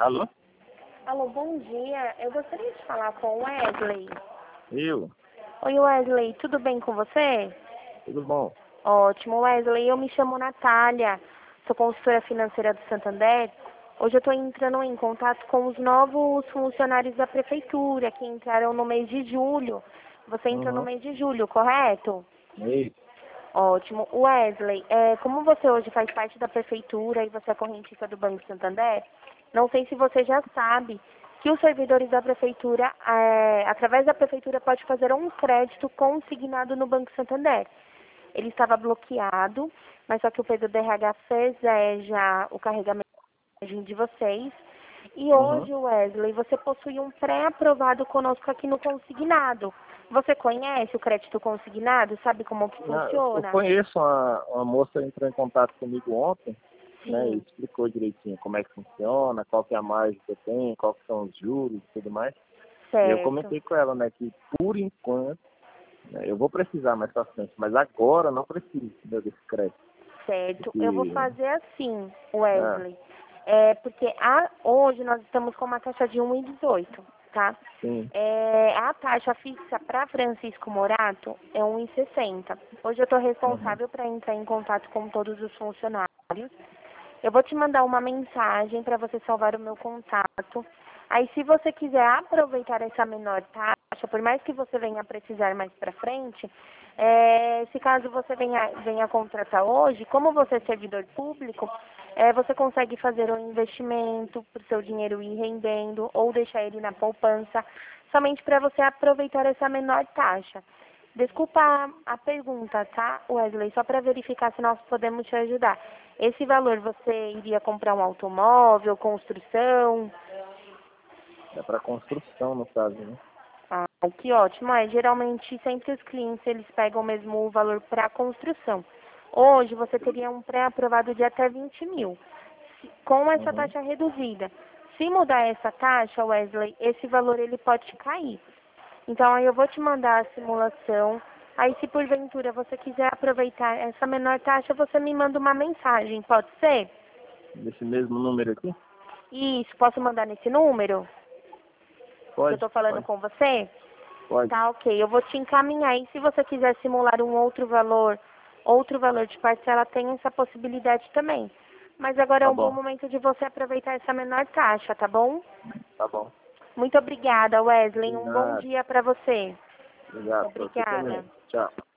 Alô? Alô, bom dia. Eu gostaria de falar com o Wesley. Eu? Oi, Wesley, tudo bem com você? Tudo bom? Ótimo, Wesley. Eu me chamo Natália, sou consultora financeira do Santander. Hoje eu estou entrando em contato com os novos funcionários da prefeitura que entraram no mês de julho. Você entrou no Uhum. mês de julho, correto? Ei, Ótimo. Wesley, como você hoje faz parte da prefeitura e você é correntista do Banco Santander, não sei se você já sabe que os servidores da prefeitura, através da prefeitura, pode fazer um crédito consignado no Banco Santander. Ele estava bloqueado, mas só que o Pedro DRH fez já o carregamento de vocês. E uhum. hoje, Wesley, você possui um pré-aprovado conosco aqui no consignado. Você conhece o crédito consignado? Sabe como que Eu funciona? conheço uma moça que entrou em contato comigo ontem, né, e Sim, explicou direitinho como é que funciona, qual que é a margem que eu tenho, qual que são os juros e tudo mais. E eu certo, comentei com ela, né, que por enquanto, né, eu vou precisar mais pra frente, mas agora não preciso, né, desse crédito. certo. Eu vou Porque, fazer assim, ah, Wesley. Porque hoje nós estamos com uma taxa de 1,18, tá? sim, A taxa fixa para Francisco Morato é 1,60. Hoje eu estou uhum, responsável para entrar em contato com todos os funcionários. Eu vou te mandar uma mensagem para você salvar o meu contato. Aí, se você quiser aproveitar essa menor taxa, por mais que você venha precisar mais para frente, se caso você venha contratar hoje, como você é servidor público, você consegue fazer um investimento para o seu dinheiro ir rendendo ou deixar ele na poupança, somente para você aproveitar essa menor taxa. Desculpa a pergunta, tá, Wesley? Só para verificar se nós podemos te ajudar. Esse valor você iria comprar um automóvel, construção? é para construção no caso, né? Ah, que ótimo. Geralmente sempre os clientes eles pegam mesmo o valor para construção. Hoje você teria um pré-aprovado de até 20 mil, com essa Uhum. taxa reduzida. Se mudar essa taxa, Wesley, esse valor ele pode cair. Então aí eu vou te mandar a simulação. Aí se porventura você quiser aproveitar essa menor taxa, você me manda uma mensagem, pode ser? Desse mesmo número aqui? Isso, posso mandar nesse número que eu Pode, tô falando pode, com você? pode. Tá, ok. Eu vou te encaminhar. E se você quiser simular um outro valor de parcela, tem essa possibilidade também. Mas agora é Tá um bom bom, momento de você aproveitar essa menor taxa, tá bom? tá bom. Muito obrigada, Wesley. Um bom Obrigado. dia para você. Obrigado. Pra você Obrigada. também. Tchau.